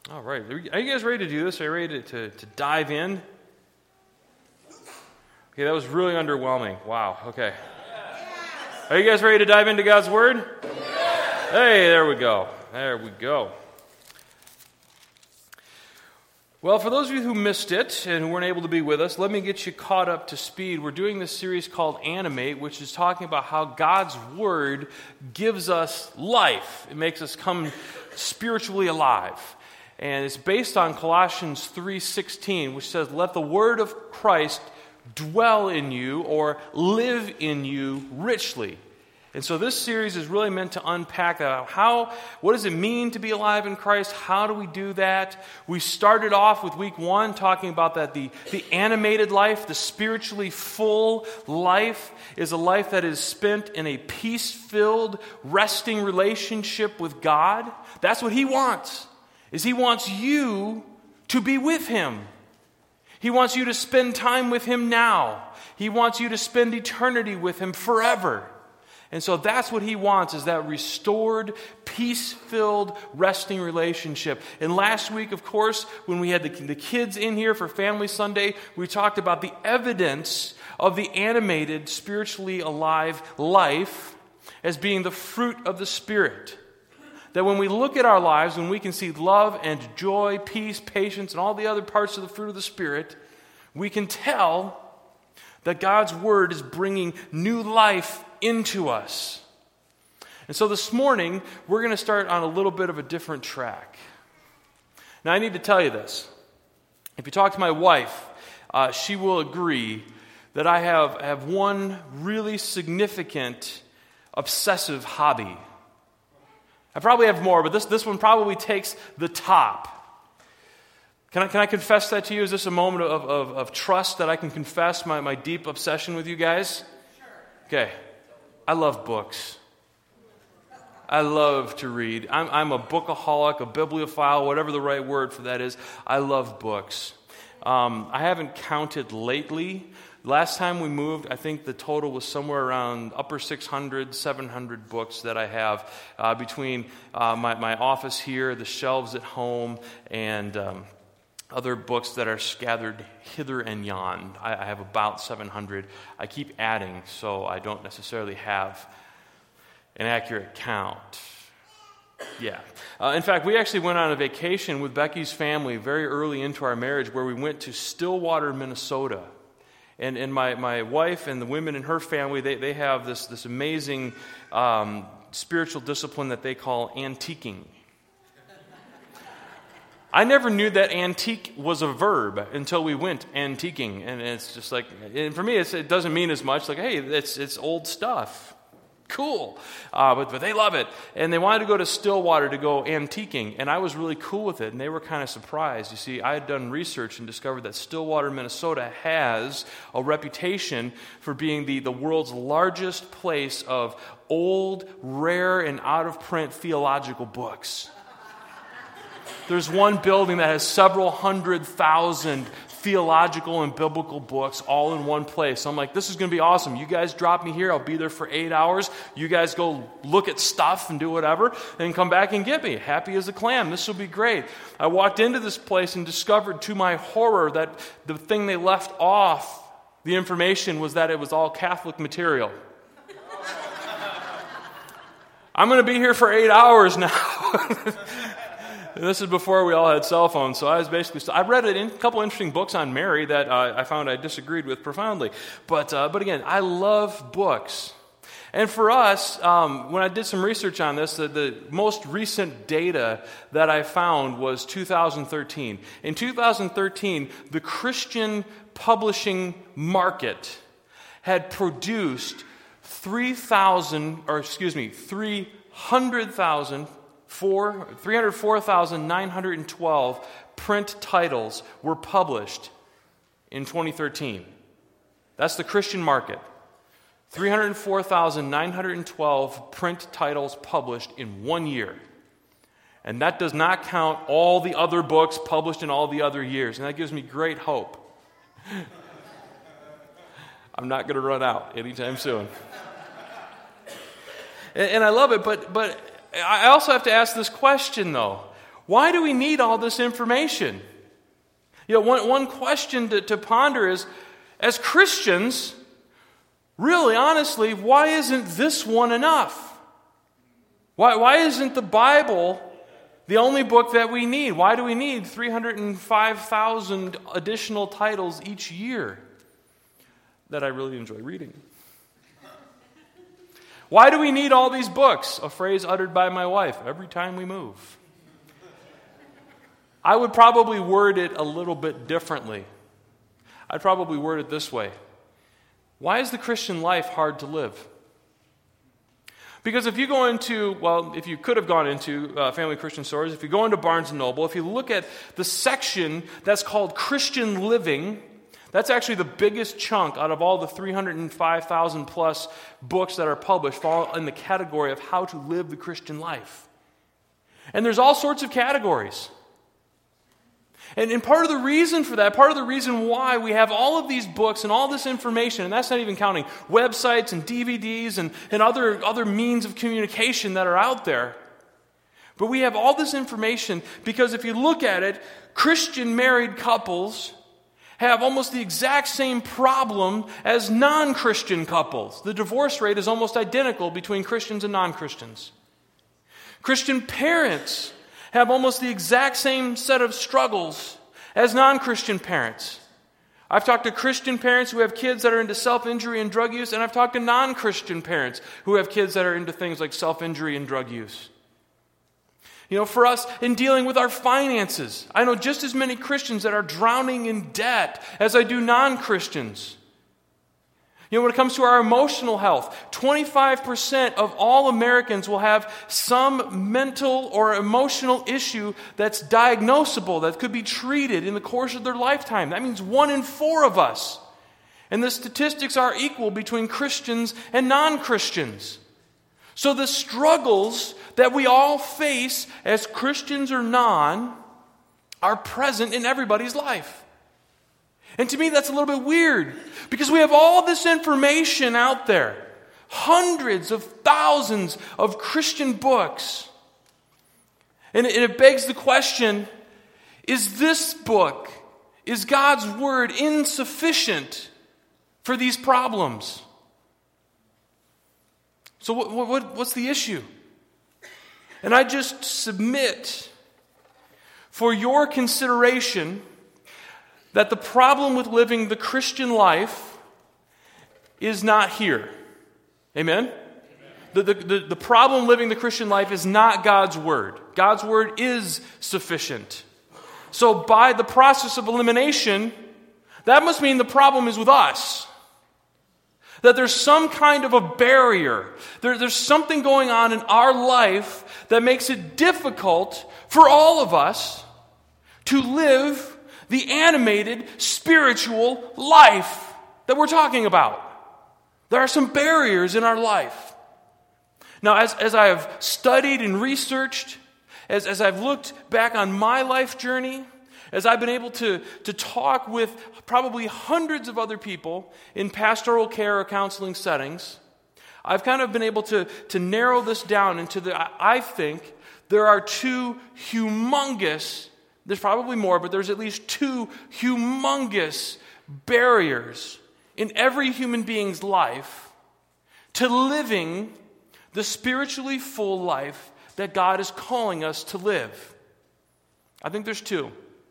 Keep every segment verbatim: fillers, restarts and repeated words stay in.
All right. Are you guys ready to do this? Are you ready to, to, to dive in? Okay, that was really underwhelming. Wow. Okay. Are you guys ready to dive into God's Word? Hey, there we go. There we go. Well, for those of you who missed it and who weren't able to be with us, let me get you caught up to speed. We're doing this series called Animate, which is talking about how God's Word gives us life. It makes us come spiritually alive. And it's based on Colossians three sixteen, which says, "Let the word of Christ dwell in you," or live in you richly. And so this series is really meant to unpack that. How, what does it mean to be alive in Christ? How do we do that? We started off with week one talking about that the, the animated life, the spiritually full life, is a life that is spent in a peace-filled, resting relationship with God. That's what He wants, is He wants you to be with Him. He wants you to spend time with Him now. He wants you to spend eternity with Him forever. And so that's what He wants, is that restored, peace-filled, resting relationship. And last week, of course, when we had the, the kids in here for Family Sunday, we talked about the evidence of the animated, spiritually alive life as being the fruit of the Spirit. That when we look at our lives, when we can see love and joy, peace, patience, and all the other parts of the fruit of the Spirit, we can tell that God's Word is bringing new life into us. And so this morning, we're going to start on a little bit of a different track. Now, I need to tell you this. If you talk to my wife, uh, she will agree that I have, have one really significant obsessive hobby. I probably have more, but this, this one probably takes the top. Can I, can I confess that to you? Is this a moment of, of, of trust that I can confess my, my deep obsession with you guys? Sure. Okay. I love books. I love to read. I'm, I'm a bookaholic, a bibliophile, whatever the right word for that is. I love books. Um, I haven't counted lately. Last time we moved, I think the total was somewhere around upper six hundred, seven hundred books that I have uh, between uh, my, my office here, the shelves at home, and um, other books that are scattered hither and yon. I, I have about seven hundred. I keep adding, so I don't necessarily have an accurate count. Yeah. Uh, in fact, we actually went on a vacation with Becky's family very early into our marriage where we went to Stillwater, Minnesota. And and my, my wife and the women in her family, they, they have this, this amazing um, spiritual discipline that they call antiquing. I never knew that antique was a verb until we went antiquing. And it's just like, and for me, it's, it doesn't mean as much. Like, hey, it's it's old stuff. Cool. Uh, but, but they love it. And they wanted to go to Stillwater to go antiquing. And I was really cool with it. And they were kind of surprised. You see, I had done research and discovered that Stillwater, Minnesota has a reputation for being the, the world's largest place of old, rare, and out-of-print theological books. There's one building that has several hundred thousand theological and biblical books all in one place. I'm like, this is going to be awesome. You guys drop me here. I'll be there for eight hours. You guys go look at stuff and do whatever, and come back and get me. Happy as a clam. This will be great. I walked into this place and discovered to my horror that the thing they left off the information was that it was all Catholic material. I'm going to be here for eight hours now. This is before we all had cell phones, so I was basically... I read a couple interesting books on Mary that uh, I found I disagreed with profoundly. But uh, but again, I love books. And for us, um, when I did some research on this, the, the most recent data that I found was two thousand thirteen. In two thousand thirteen, the Christian publishing market had produced three thousand, or excuse me, three hundred thousand... Four, three hundred four thousand nine hundred twelve print titles were published in twenty thirteen. That's the Christian market. three hundred four thousand nine hundred twelve print titles published in one year. And that does not count all the other books published in all the other years. And that gives me great hope. I'm not going to run out anytime soon. And, and I love it, but but... I also have to ask this question, though. Why do we need all this information? You know, one, one question to, to ponder is, as Christians, really, honestly, why isn't this one enough? Why, why isn't the Bible the only book that we need? Why do we need three hundred five thousand additional titles each year that I really enjoy reading? Why do we need all these books? A phrase uttered by my wife every time we move. I would probably word it a little bit differently. I'd probably word it this way. Why is the Christian life hard to live? Because if you go into, well, if you could have gone into uh, Family Christian Stores, if you go into Barnes and Noble, if you look at the section that's called Christian Living, that's actually the biggest chunk out of all the three hundred five thousand plus books that are published fall in the category of how to live the Christian life. And there's all sorts of categories. And, and part of the reason for that, part of the reason why we have all of these books and all this information, and that's not even counting websites and D V Ds and, and other, other means of communication that are out there. But we have all this information because if you look at it, Christian married couples have almost the exact same problem as non-Christian couples. The divorce rate is almost identical between Christians and non-Christians. Christian parents have almost the exact same set of struggles as non-Christian parents. I've talked to Christian parents who have kids that are into self-injury and drug use, and I've talked to non-Christian parents who have kids that are into things like self-injury and drug use. You know, for us, in dealing with our finances, I know just as many Christians that are drowning in debt as I do non-Christians. You know, when it comes to our emotional health, twenty-five percent of all Americans will have some mental or emotional issue that's diagnosable, that could be treated in the course of their lifetime. That means one in four of us. And the statistics are equal between Christians and non-Christians. So the struggles that we all face as Christians or non are present in everybody's life. And to me, that's a little bit weird because we have all this information out there. Hundreds of thousands of Christian books. And it begs the question, is this book, is God's Word insufficient for these problems? So what, what, what's the issue? And I just submit for your consideration that the problem with living the Christian life is not here. Amen? Amen. The, the, the, the problem living the Christian life is not God's Word. God's Word is sufficient. So by the process of elimination, that must mean the problem is with us. That there's some kind of a barrier. There, there's something going on in our life that makes it difficult for all of us to live the animated, spiritual life that we're talking about. There are some barriers in our life. Now, as, as I have studied and researched, as, as I've looked back on my life journey, as I've been able to, to talk with probably hundreds of other people in pastoral care or counseling settings, I've kind of been able to, to narrow this down into the, I think, there are two humongous, there's probably more, but there's at least two humongous barriers in every human being's life to living the spiritually full life that God is calling us to live. I think there's two.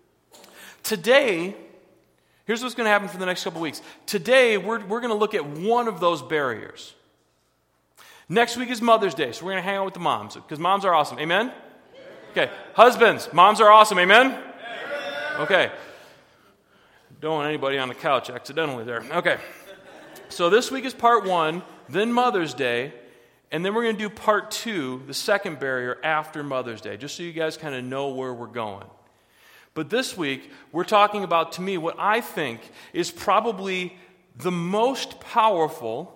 Today, here's what's going to happen for the next couple weeks. Today, we're, we're going to look at one of those barriers. Next week is Mother's Day, so we're going to hang out with the moms, because moms are awesome. Amen? Okay. Husbands, moms are awesome. Amen? Okay. Don't want anybody on the couch accidentally there. Okay. So this week is part one, then Mother's Day, and then we're going to do part two, the second barrier, after Mother's Day, just so you guys kind of know where we're going. But this week, we're talking about, to me, what I think is probably the most powerful,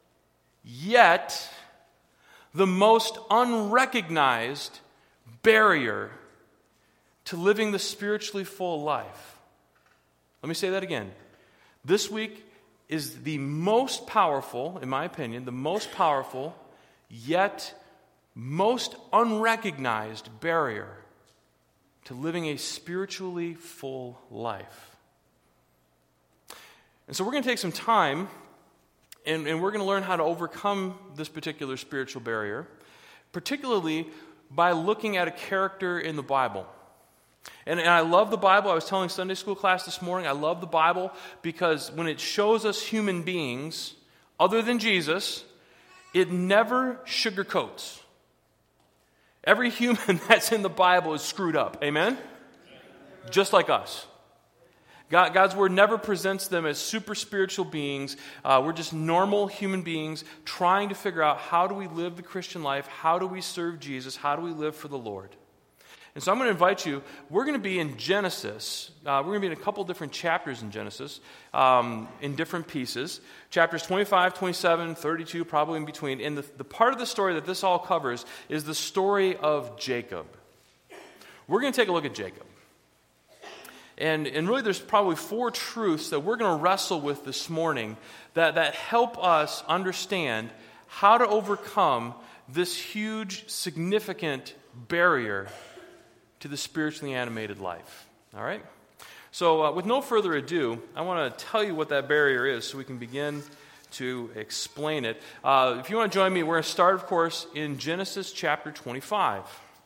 yet the most unrecognized barrier to living the spiritually full life. Let me say that again. This week is the most powerful, in my opinion, the most powerful, yet most unrecognized barrier to living a spiritually full life. And so we're going to take some time, and, and we're going to learn how to overcome this particular spiritual barrier, particularly by looking at a character in the Bible. And, and I love the Bible. I was telling Sunday school class this morning, I love the Bible because when it shows us human beings, other than Jesus, it never sugarcoats. Every human that's in the Bible is screwed up. Amen? Just like us. God, God's Word never presents them as super spiritual beings. Uh, we're just normal human beings trying to figure out how do we live the Christian life, how do we serve Jesus, how do we live for the Lord. And so I'm going to invite you, we're going to be in Genesis. Uh, we're going to be in a couple different chapters in Genesis, um, in different pieces. Chapters twenty-five, twenty-seven, thirty-two, probably in between. And the, the part of the story that this all covers is the story of Jacob. We're going to take a look at Jacob. And, and really there's probably four truths that we're going to wrestle with this morning that, that help us understand how to overcome this huge, significant barrier to the spiritually animated life. All right? So uh, with no further ado, I want to tell you what that barrier is so we can begin to explain it. Uh, if you want to join me, we're going to start, of course, in Genesis chapter twenty-five.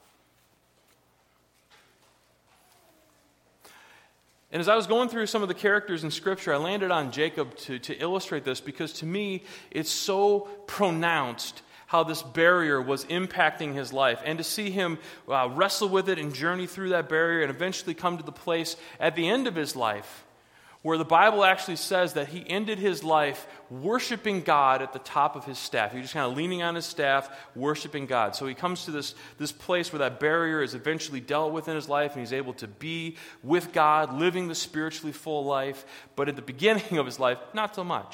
And as I was going through some of the characters in Scripture, I landed on Jacob to, to illustrate this because to me, it's so pronounced how this barrier was impacting his life. And to see him uh, wrestle with it and journey through that barrier and eventually come to the place at the end of his life where the Bible actually says that he ended his life worshiping God at the top of his staff. He was just kind of leaning on his staff, worshiping God. So he comes to this, this place where that barrier is eventually dealt with in his life, and he's able to be with God, living the spiritually full life. But at the beginning of his life, not so much.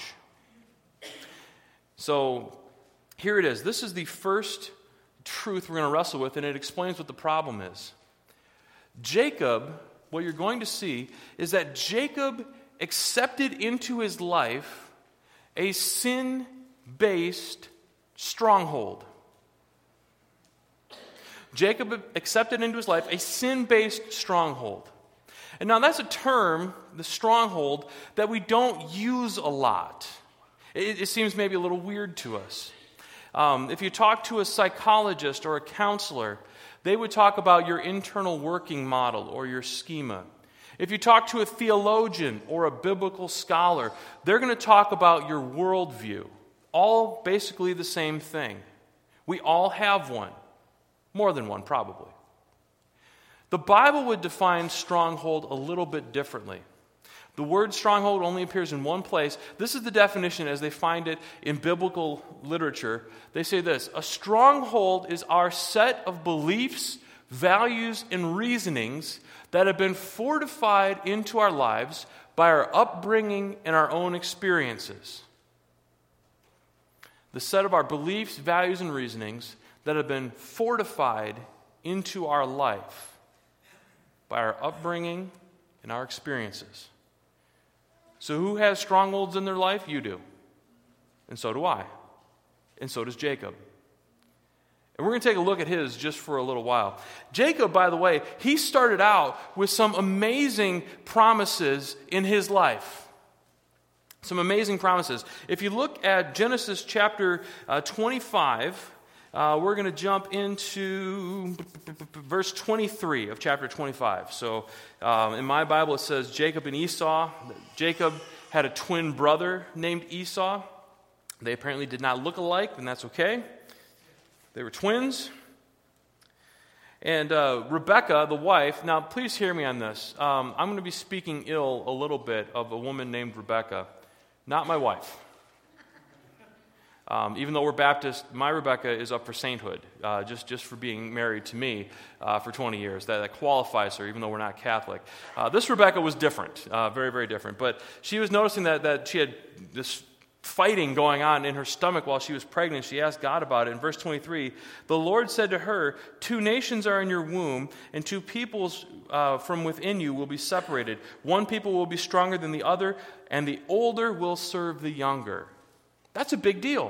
So here it is. This is the first truth we're going to wrestle with, and it explains what the problem is. Jacob, what you're going to see is that Jacob accepted into his life a sin-based stronghold. Jacob accepted into his life a sin-based stronghold. And now that's a term, the stronghold, that we don't use a lot. It, it seems maybe a little weird to us. Um, if you talk to a psychologist or a counselor, they would talk about your internal working model or your schema. If you talk to a theologian or a biblical scholar, they're going to talk about your worldview. All basically the same thing. We all have one. More than one, probably. The Bible would define stronghold a little bit differently. The word stronghold only appears in one place. This is the definition as they find it in biblical literature. They say this: a stronghold is our set of beliefs, values, and reasonings that have been fortified into our lives by our upbringing and our own experiences. The set of our beliefs, values, and reasonings that have been fortified into our life by our upbringing and our experiences. So who has strongholds in their life? You do. And so do I. And so does Jacob. And we're going to take a look at his just for a little while. Jacob, by the way, he started out with some amazing promises in his life. Some amazing promises. If you look at Genesis chapter uh, twenty-five, uh, we're going to jump into verse twenty-three of chapter twenty-five. So um, in my Bible it says Jacob and Esau. Jacob had a twin brother named Esau. They apparently did not look alike, and that's okay. They were twins. And uh, Rebekah, the wife, now please hear me on this. Um, I'm going to be speaking ill a little bit of a woman named Rebekah, not my wife. Um, even though we're Baptist, my Rebekah is up for sainthood, uh, just, just for being married to me uh, for twenty years. That, that qualifies her, even though we're not Catholic. Uh, this Rebekah was different, uh, very, very different. But she was noticing that, that she had this fighting going on in her stomach while she was pregnant. She asked God about it. In verse twenty-three, the Lord said to her, two nations are in your womb, and two peoples uh, from within you will be separated. One people will be stronger than the other, and the older will serve the younger. That's a big deal.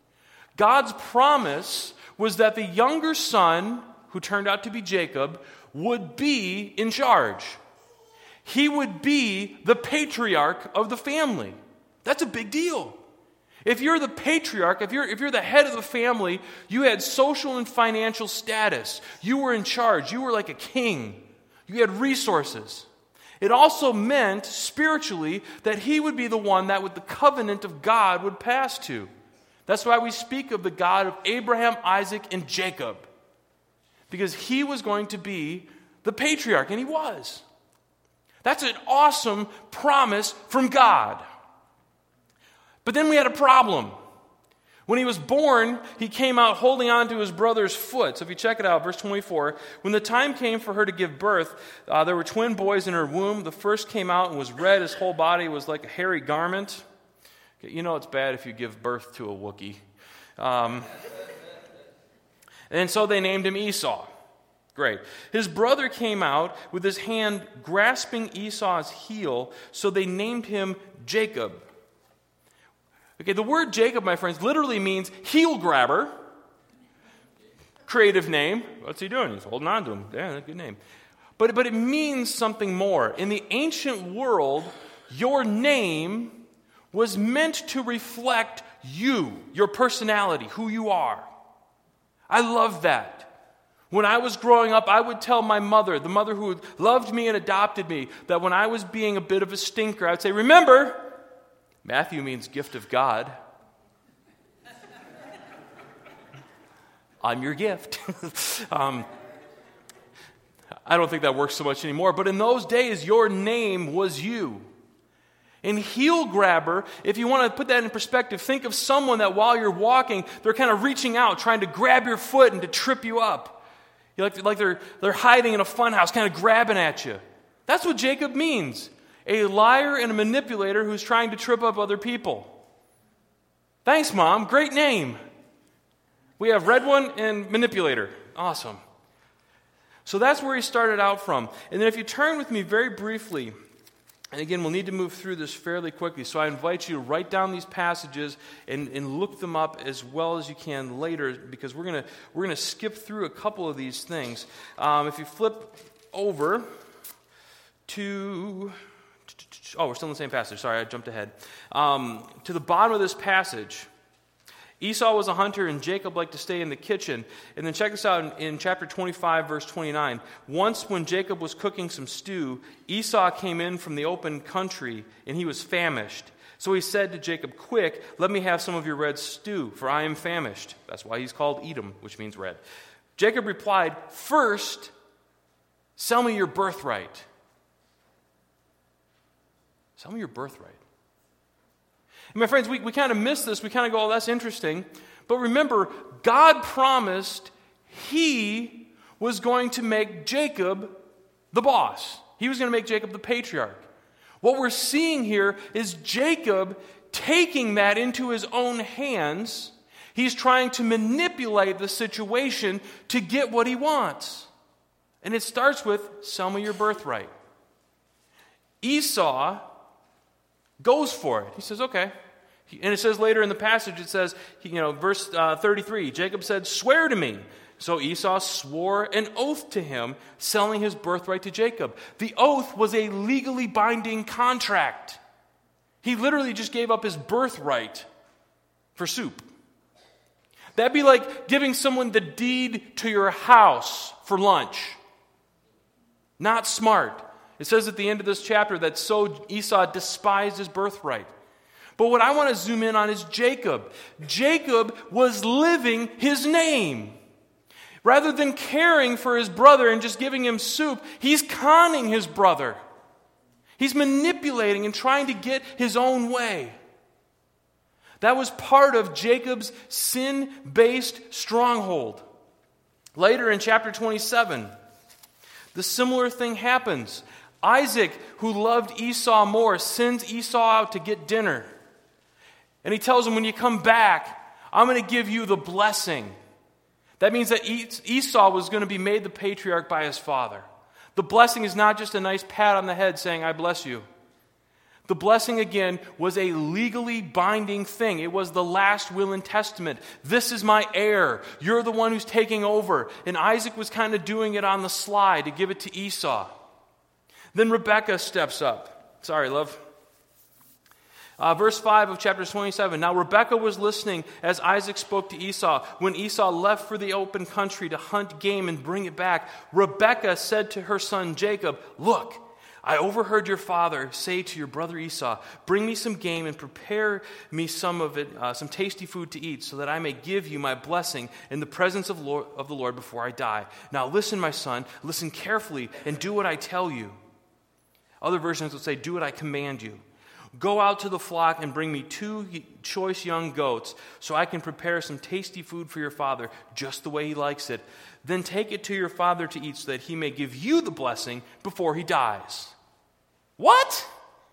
God's promise was that the younger son, who turned out to be Jacob, would be in charge. He would be the patriarch of the family. That's a big deal. If you're the patriarch, if you're, if you're the head of the family, you had social and financial status. You were in charge. You were like a king. You had resources. It also meant, spiritually, that he would be the one that with the covenant of God would pass to. That's why we speak of the God of Abraham, Isaac, and Jacob. Because he was going to be the patriarch, and he was. That's an awesome promise from God. But then we had a problem. When he was born, he came out holding on to his brother's foot. So if you check it out, verse twenty-four, when the time came for her to give birth, uh, there were twin boys in her womb. The first came out and was red. His whole body was like a hairy garment. You know it's bad if you give birth to a Wookiee. Um, and so they named him Esau. Great. His brother came out with his hand grasping Esau's heel, so they named him Jacob. Okay, the word Jacob, my friends, literally means heel grabber. Creative name. What's he doing? He's holding on to him. Yeah, good name. But, but it means something more. In the ancient world, your name was meant to reflect you, your personality, who you are. I love that. When I was growing up, I would tell my mother, the mother who loved me and adopted me, that when I was being a bit of a stinker, I would say, remember, Matthew means gift of God. I'm your gift. um, I don't think that works so much anymore, but in those days, your name was you. And heel grabber, if you want to put that in perspective, think of someone that while you're walking, they're kind of reaching out, trying to grab your foot and to trip you up. You're like, like they're, they're hiding in a funhouse, kind of grabbing at you. That's what Jacob means. A liar and a manipulator who's trying to trip up other people. Thanks, Mom. Great name. We have red one and manipulator. Awesome. So that's where he started out from. And then if you turn with me very briefly, and again, we'll need to move through this fairly quickly, so I invite you to write down these passages and, and look them up as well as you can later, because we're going to we're gonna skip through a couple of these things. Um, if you flip over to... Oh, we're still in the same passage. Sorry, I jumped ahead. Um, to the bottom of this passage, Esau was a hunter and Jacob liked to stay in the kitchen. And then check this out in, in chapter twenty-five, verse twenty-nine. Once when Jacob was cooking some stew, Esau came in from the open country and he was famished. So he said to Jacob, quick, let me have some of your red stew, for I am famished. That's why he's called Edom, which means red. Jacob replied, first, sell me your birthright. Sell me your birthright. And my friends, we, we kind of miss this. We kind of go, oh, that's interesting. But remember, God promised he was going to make Jacob the boss. He was going to make Jacob the patriarch. What we're seeing here is Jacob taking that into his own hands. He's trying to manipulate the situation to get what he wants. And it starts with, sell me your birthright. Esau goes for it. He says, okay. And it says later in the passage, it says, you know, verse uh, thirty-three, Jacob said, swear to me. So Esau swore an oath to him, selling his birthright to Jacob. The oath was a legally binding contract. He literally just gave up his birthright for soup. That'd be like giving someone the deed to your house for lunch. Not smart. It says at the end of this chapter that so Esau despised his birthright. But what I want to zoom in on is Jacob. Jacob was living his name. Rather than caring for his brother and just giving him soup, he's conning his brother. He's manipulating and trying to get his own way. That was part of Jacob's sin-based stronghold. Later in chapter twenty-seven, the similar thing happens. Isaac, who loved Esau more, sends Esau out to get dinner. And he tells him, when you come back, I'm going to give you the blessing. That means that Esau was going to be made the patriarch by his father. The blessing is not just a nice pat on the head saying, I bless you. The blessing, again, was a legally binding thing. It was the last will and testament. This is my heir. You're the one who's taking over. And Isaac was kind of doing it on the sly to give it to Esau. Then Rebekah steps up. Sorry, love. Uh, verse five of chapter twenty-seven. Now Rebekah was listening as Isaac spoke to Esau. When Esau left for the open country to hunt game and bring it back, Rebekah said to her son Jacob, "Look, I overheard your father say to your brother Esau, 'Bring me some game and prepare me some of it, uh, some tasty food to eat, so that I may give you my blessing in the presence of, Lord, of the Lord before I die. Now listen, my son, listen carefully and do what I tell you.'" Other versions would say, "Do what I command you. Go out to the flock and bring me two choice young goats, so I can prepare some tasty food for your father, just the way he likes it. Then take it to your father to eat, so that he may give you the blessing before he dies." What?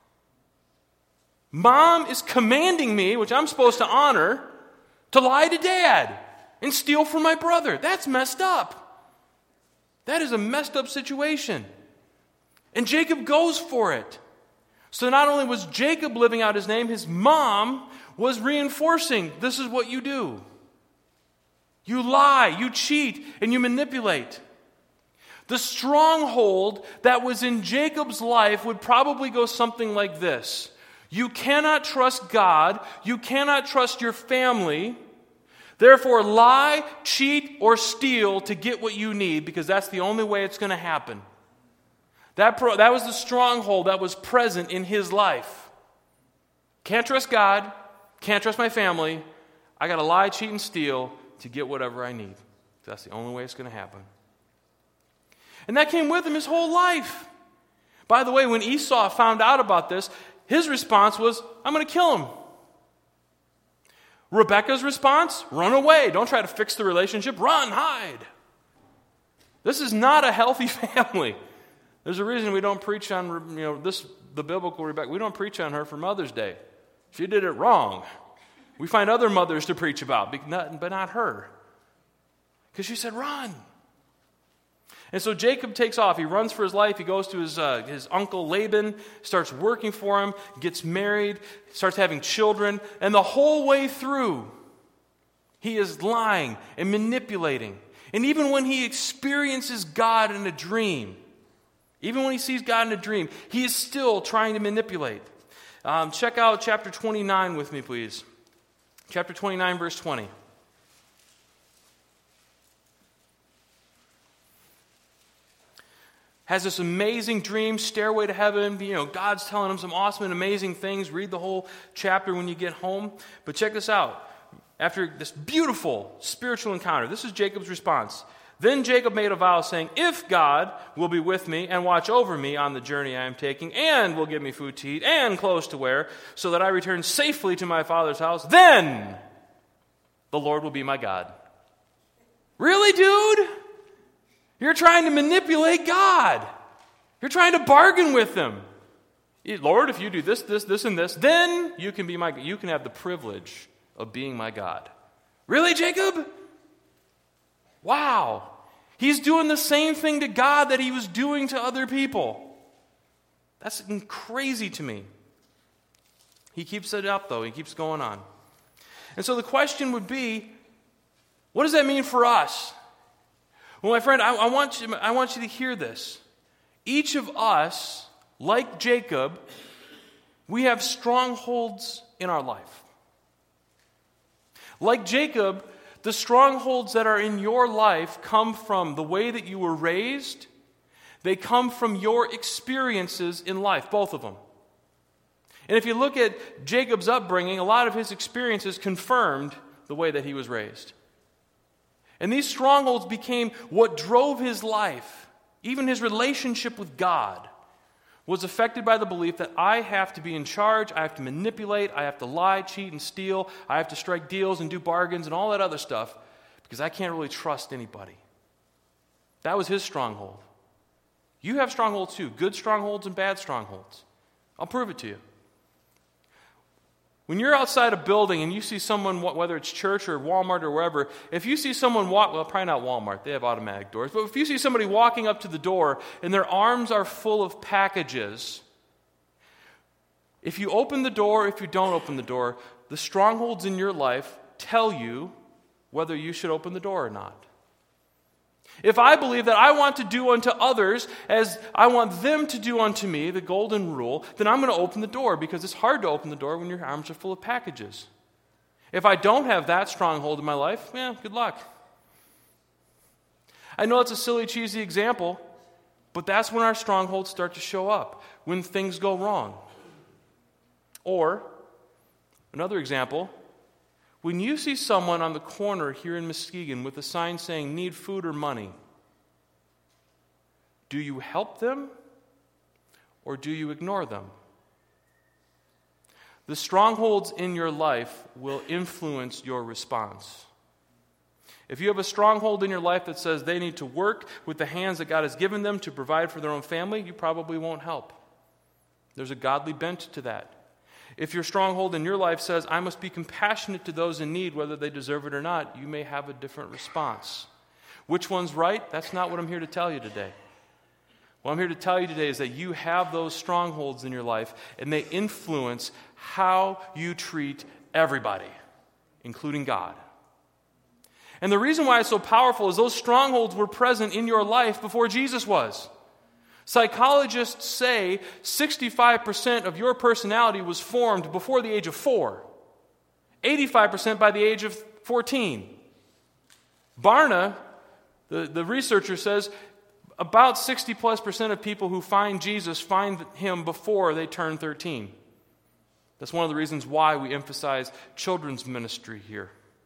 Mom is commanding me, which I'm supposed to honor, to lie to dad and steal from my brother. That's messed up. That is a messed up situation. And Jacob goes for it. So not only was Jacob living out his name, his mom was reinforcing, this is what you do. You lie, you cheat, and you manipulate. The stronghold that was in Jacob's life would probably go something like this. You cannot trust God, you cannot trust your family, therefore lie, cheat, or steal to get what you need, because that's the only way it's going to happen. That, pro, that was the stronghold that was present in his life. Can't trust God, can't trust my family, I got to lie, cheat, and steal to get whatever I need. That's the only way it's going to happen. And that came with him his whole life. By the way, when Esau found out about this, his response was, "I'm going to kill him." Rebekah's response, "Run away. Don't try to fix the relationship. Run, hide." This is not a healthy family. There's a reason we don't preach on, you know, this, the biblical Rebekah. We don't preach on her for Mother's Day. She did it wrong. We find other mothers to preach about, but not her. Because she said, "Run." And so Jacob takes off. He runs for his life. He goes to his, uh, his uncle Laban, starts working for him, gets married, starts having children. And the whole way through, he is lying and manipulating. And even when he experiences God in a dream, even when he sees God in a dream, he is still trying to manipulate. Um, check out chapter twenty-nine with me, please. Chapter twenty-nine, verse twenty. Has this amazing dream, stairway to heaven. You know, God's telling him some awesome and amazing things. Read the whole chapter when you get home. But check this out. After this beautiful spiritual encounter, this is Jacob's response. Then Jacob made a vow, saying, "If God will be with me and watch over me on the journey I am taking, and will give me food to eat and clothes to wear, so that I return safely to my father's house, then the Lord will be my God." Really, dude? You're trying to manipulate God. You're trying to bargain with him. "Lord, if you do this, this, this, and this, then you can be my, you can have the privilege of being my God." Really, Jacob? Wow. He's doing the same thing to God that he was doing to other people. That's crazy to me. He keeps it up, though. He keeps going on. And so the question would be, what does that mean for us? Well, my friend, I, I, want you, I want you to hear this. Each of us, like Jacob, we have strongholds in our life. Like Jacob, the strongholds that are in your life come from the way that you were raised. They come from your experiences in life, both of them. And if you look at Jacob's upbringing, a lot of his experiences confirmed the way that he was raised. And these strongholds became what drove his life. Even his relationship with God was affected by the belief that I have to be in charge, I have to manipulate, I have to lie, cheat, and steal, I have to strike deals and do bargains and all that other stuff because I can't really trust anybody. That was his stronghold. You have strongholds too, good strongholds and bad strongholds. I'll prove it to you. When you're outside a building and you see someone, whether it's church or Walmart or wherever, if you see someone walk, well, probably not Walmart, they have automatic doors, but if you see somebody walking up to the door and their arms are full of packages, If you open the door, if you don't open the door, the strongholds in your life tell you whether you should open the door or not. If I believe that I want to do unto others as I want them to do unto me, the golden rule, then I'm going to open the door, because it's hard to open the door when your arms are full of packages. If I don't have that stronghold in my life, yeah, good luck. I know it's a silly, cheesy example, but that's when our strongholds start to show up, when things go wrong. Or, another example, when you see someone on the corner here in Muskegon with a sign saying, need food or money, do you help them or do you ignore them? The strongholds in your life will influence your response. If you have a stronghold in your life that says they need to work with the hands that God has given them to provide for their own family, you probably won't help. There's a godly bent to that. If your stronghold in your life says, I must be compassionate to those in need, whether they deserve it or not, you may have a different response. Which one's right? That's not what I'm here to tell you today. What I'm here to tell you today is that you have those strongholds in your life, and they influence how you treat everybody, including God. And the reason why it's so powerful is those strongholds were present in your life before Jesus was. Psychologists say sixty-five percent of your personality was formed before the age of four, eighty-five percent by the age of fourteen. Barna, the, the researcher, says about sixty plus percent of people who find Jesus find him before they turn thirteen. That's one of the reasons why we emphasize children's ministry here.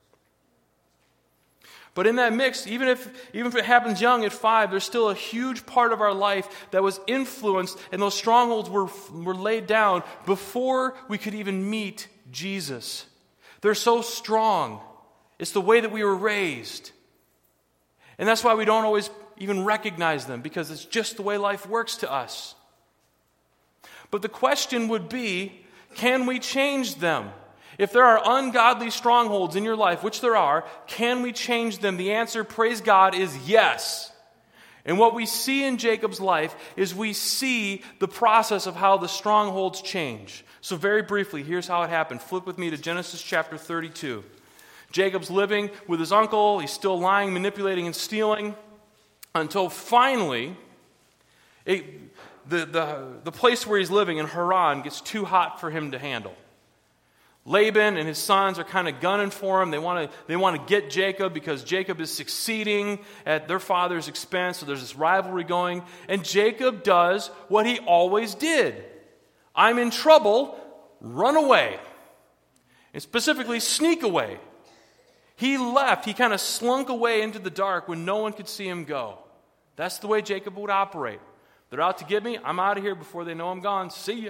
But in that mix, even if even if it happens young at five, there's still a huge part of our life that was influenced, and those strongholds were, were laid down before we could even meet Jesus. They're so strong. It's the way that we were raised. And that's why we don't always even recognize them, because it's just the way life works to us. But the question would be, can we change them? If there are ungodly strongholds in your life, which there are, can we change them? The answer, praise God, is yes. And what we see in Jacob's life is we see the process of how the strongholds change. So very briefly, here's how it happened. Flip with me to Genesis chapter thirty-two. Jacob's living with his uncle. He's still lying, manipulating, and stealing, until finally, it, the, the, the place where he's living in Haran gets too hot for him to handle. Laban and his sons are kind of gunning for him. They want to they want to get Jacob because Jacob is succeeding at their father's expense. So there's this rivalry going. And Jacob does what he always did. I'm in trouble, run away. And specifically, sneak away. He left. He kind of slunk away into the dark when no one could see him go. That's the way Jacob would operate. They're out to get me. I'm out of here before they know I'm gone. See ya.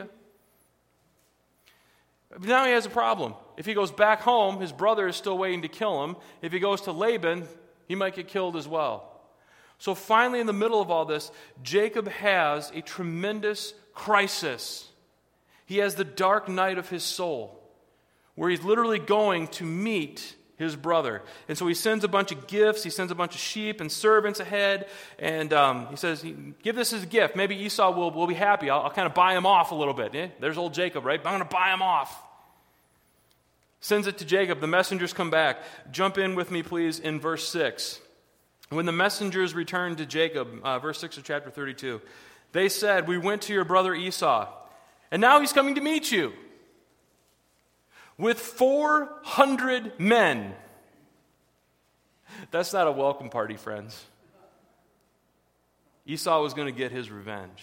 But now he has a problem. If he goes back home, his brother is still waiting to kill him. If he goes to Laban, he might get killed as well. So finally, in the middle of all this, Jacob has a tremendous crisis. He has the dark night of his soul, where he's literally going to meet his brother. And so he sends a bunch of gifts. He sends a bunch of sheep and servants ahead. And um, he says, give this as a gift. Maybe Esau will, will be happy. I'll, I'll kind of buy him off a little bit. Eh? There's old Jacob, right? I'm going to buy him off. Sends it to Jacob. The messengers come back. Jump in with me, please, in verse six. When the messengers returned to Jacob, uh, verse six of chapter thirty-two, they said, we went to your brother Esau, and now he's coming to meet you with four hundred men. That's not a welcome party, friends. Esau was going to get his revenge.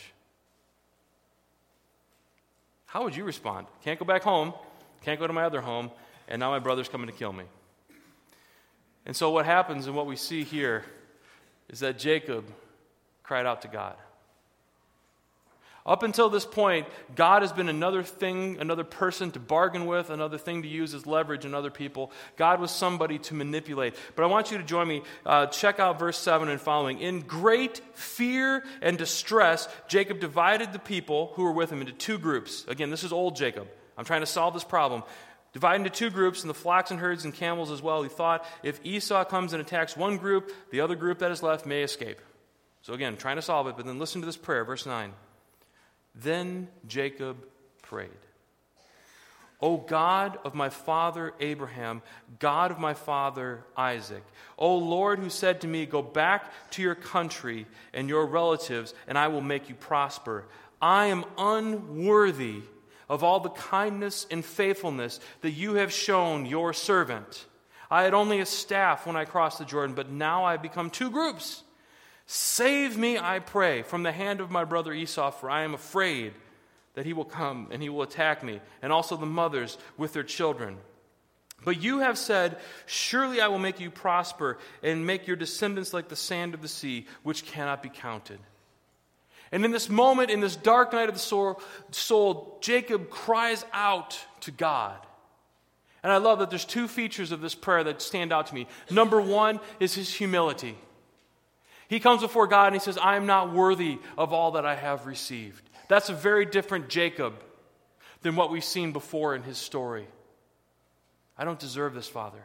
How would you respond? Can't go back home. Can't go to my other home. And now my brother's coming to kill me. And so what happens and what we see here is that Jacob cried out to God. Up until this point, God has been another thing, another person to bargain with, another thing to use as leverage in other people. God was somebody to manipulate. But I want you to join me. Uh, check out verse seven and following. In great fear and distress, Jacob divided the people who were with him into two groups. Again, this is old Jacob. I'm trying to solve this problem. Divided into two groups, and the flocks and herds and camels as well. He thought, if Esau comes and attacks one group, the other group that is left may escape. So again, trying to solve it, but then listen to this prayer, verse nine. Then Jacob prayed. O God of my father Abraham, God of my father Isaac, O Lord, who said to me, go back to your country and your relatives, and I will make you prosper. I am unworthy of all the kindness and faithfulness that you have shown your servant. I had only a staff when I crossed the Jordan, but now I have become two groups. Save me, I pray, from the hand of my brother Esau, for I am afraid that he will come and he will attack me, and also the mothers with their children. But you have said, surely I will make you prosper and make your descendants like the sand of the sea, which cannot be counted. And in this moment, in this dark night of the soul, soul, Jacob cries out to God. And I love that there's two features of this prayer that stand out to me. Number one is his humility. He comes before God and he says, I am not worthy of all that I have received. That's a very different Jacob than what we've seen before in his story. I don't deserve this, Father.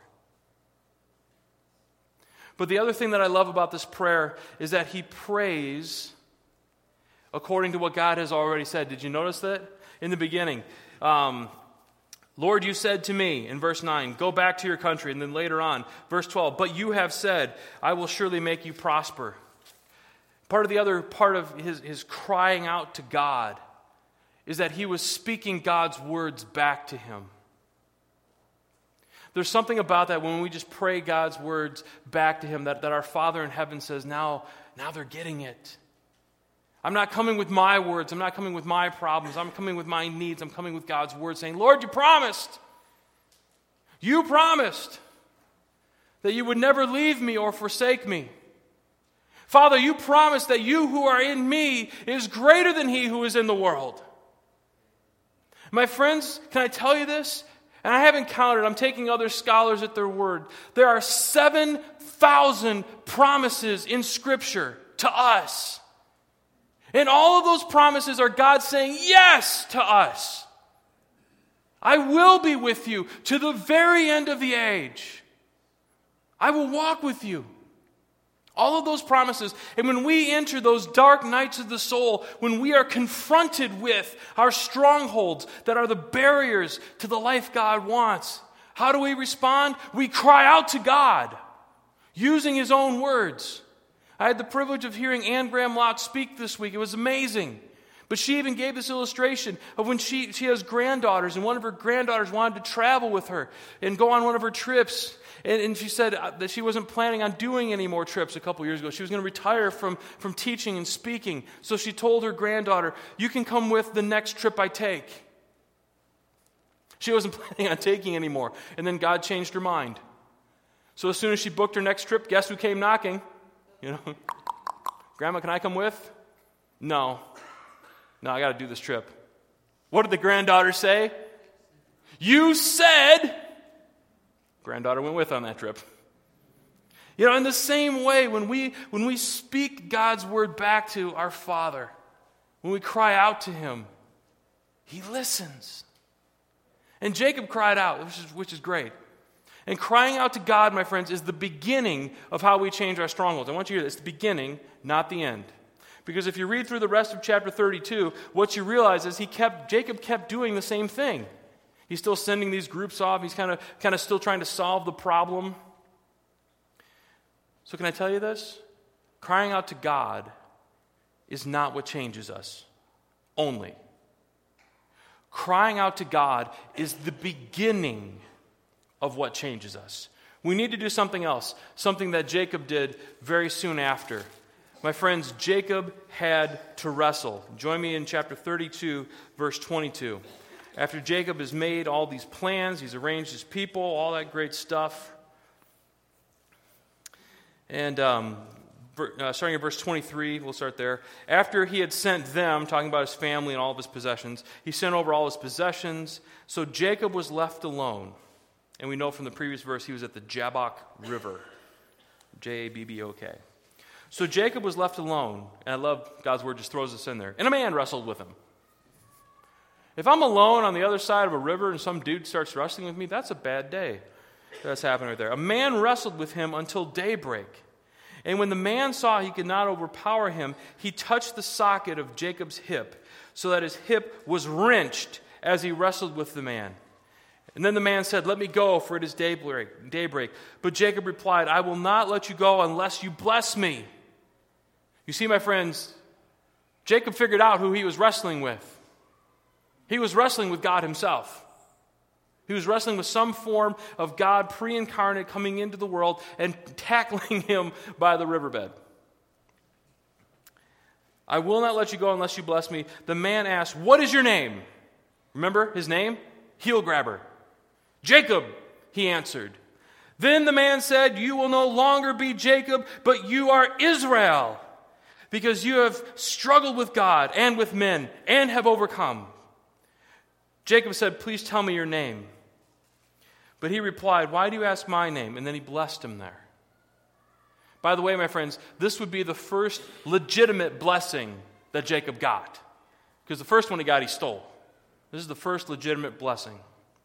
But the other thing that I love about this prayer is that he prays according to what God has already said. Did you notice that? In the beginning, um, Lord, you said to me, in verse nine, go back to your country. And then later on, verse twelve, but you have said, I will surely make you prosper. Part of the other part of his, his crying out to God is that he was speaking God's words back to him. There's something about that when we just pray God's words back to him that, that our Father in heaven says, now, now they're getting it. I'm not coming with my words. I'm not coming with my problems. I'm coming with my needs. I'm coming with God's word saying, Lord, you promised. You promised that you would never leave me or forsake me. Father, you promised that you who are in me is greater than he who is in the world. My friends, can I tell you this? And I haven't counted. I'm taking other scholars at their word. There are seven thousand promises in Scripture to us. And all of those promises are God saying yes to us. I will be with you to the very end of the age. I will walk with you. All of those promises. And when we enter those dark nights of the soul, when we are confronted with our strongholds that are the barriers to the life God wants, how do we respond? We cry out to God using his own words. I had the privilege of hearing Anne Graham Lotz speak this week. It was amazing. But she even gave this illustration of when she, she has granddaughters, and one of her granddaughters wanted to travel with her and go on one of her trips. And, and she said that she wasn't planning on doing any more trips a couple years ago. She was going to retire from, from teaching and speaking. So she told her granddaughter, you can come with the next trip I take. She wasn't planning on taking anymore. And then God changed her mind. So as soon as she booked her next trip, guess who came knocking? You know, Grandma, can I come with? No. No, I got to do this trip. What did the granddaughter say? You said. Granddaughter went with on that trip. You know, in the same way, when we when we speak God's word back to our Father, when we cry out to him, he listens. And Jacob cried out, which is, which is great. And crying out to God, my friends, is the beginning of how we change our strongholds. I want you to hear this. It's the beginning, not the end. Because if you read through the rest of chapter thirty-two, what you realize is he kept Jacob kept doing the same thing. He's still sending these groups off. He's kind of kind of still trying to solve the problem. So can I tell you this? Crying out to God is not what changes us. Only. Crying out to God is the beginning of what changes us. We need to do something else, something that Jacob did very soon after. My friends, Jacob had to wrestle. Join me in chapter thirty-two, verse twenty-two. After Jacob has made all these plans, he's arranged his people, all that great stuff. And um, uh, starting at verse twenty-three, we'll start there. After he had sent them, talking about his family and all of his possessions, he sent over all his possessions. So Jacob was left alone. And we know from the previous verse he was at the Jabbok River. J A B B O K. So Jacob was left alone. And I love God's word just throws this in there. And a man wrestled with him. If I'm alone on the other side of a river and some dude starts wrestling with me, that's a bad day. That's happening right there. A man wrestled with him until daybreak. And when the man saw he could not overpower him, he touched the socket of Jacob's hip, so that his hip was wrenched as he wrestled with the man. And then the man said, "Let me go, for it is daybreak. daybreak." But Jacob replied, "I will not let you go unless you bless me." You see, my friends, Jacob figured out who he was wrestling with. He was wrestling with God himself. He was wrestling with some form of God pre-incarnate coming into the world and tackling him by the riverbed. "I will not let you go unless you bless me." The man asked, "What is your name?" Remember his name? Heel grabber. "Jacob," he answered. Then the man said, "You will no longer be Jacob, but you are Israel, because you have struggled with God and with men and have overcome." Jacob said, "Please tell me your name." But he replied, "Why do you ask my name?" And then he blessed him there. By the way, my friends, this would be the first legitimate blessing that Jacob got. Because the first one he got, he stole. This is the first legitimate blessing.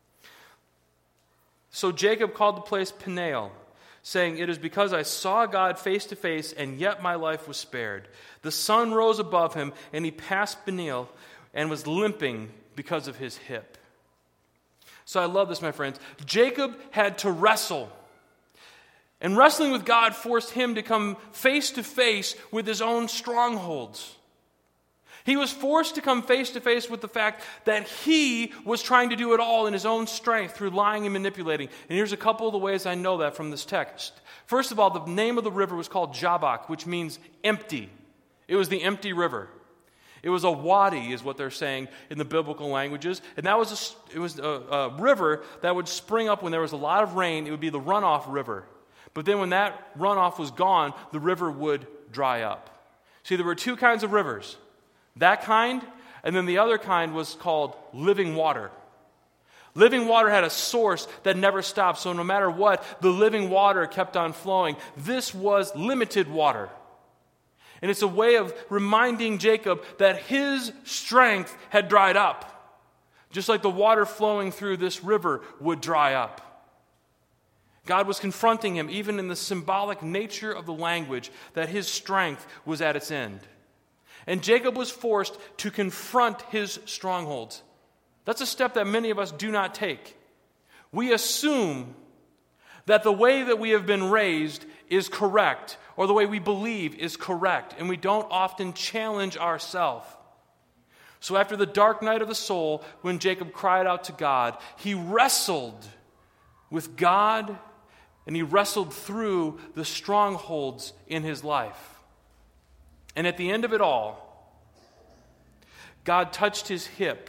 So Jacob called the place Peniel, saying, "It is because I saw God face to face, and yet my life was spared." The sun rose above him, and he passed Peniel and was limping because of his hip. So I love this, my friends. Jacob had to wrestle. And wrestling with God forced him to come face to face with his own strongholds. He was forced to come face to face with the fact that he was trying to do it all in his own strength through lying and manipulating. And here's a couple of the ways I know that from this text. First of all, the name of the river was called Jabbok, which means empty. It was the empty river. It was a wadi, is what they're saying in the biblical languages. And that was a, it was a, a river that would spring up when there was a lot of rain. It would be the runoff river. But then when that runoff was gone, the river would dry up. See, there were two kinds of rivers. That kind, and then the other kind was called living water. Living water had a source that never stopped, so no matter what, the living water kept on flowing. This was limited water. And it's a way of reminding Jacob that his strength had dried up, just like the water flowing through this river would dry up. God was confronting him, even in the symbolic nature of the language, that his strength was at its end. And Jacob was forced to confront his strongholds. That's a step that many of us do not take. We assume that the way that we have been raised is correct, or the way we believe is correct, and we don't often challenge ourselves. So after the dark night of the soul, when Jacob cried out to God, he wrestled with God, and he wrestled through the strongholds in his life. And at the end of it all, God touched his hip.